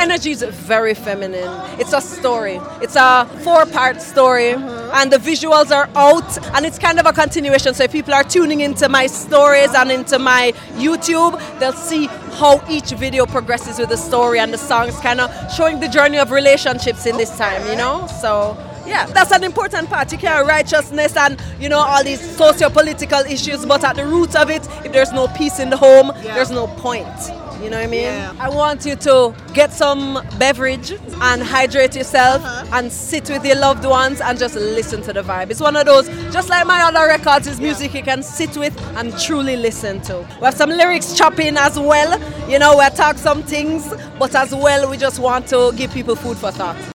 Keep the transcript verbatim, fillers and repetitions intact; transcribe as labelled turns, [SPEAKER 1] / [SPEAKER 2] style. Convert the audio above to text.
[SPEAKER 1] energy is very feminine. It's a story. It's a four-part story, mm-hmm. and the visuals are out, and it's kind of a continuation. So if people are tuning into my stories and into my YouTube, they'll see how each video progresses with the story and the songs, kind of showing the journey of relationships in this time, you know? So, yeah, that's an important part. You can't righteousness and, you know, all these socio-political issues, but at the root of it, if there's no peace in the home, yeah. there's no point. You know what I mean? Yeah. I want you to get some beverage and hydrate yourself uh-huh. and sit with your loved ones and just listen to the vibe. It's one of those, just like my other records, is music yeah. you can sit with and truly listen to. We have some lyrics chopping as well. You know, we talk some things, but as well we just want to give people food for thought.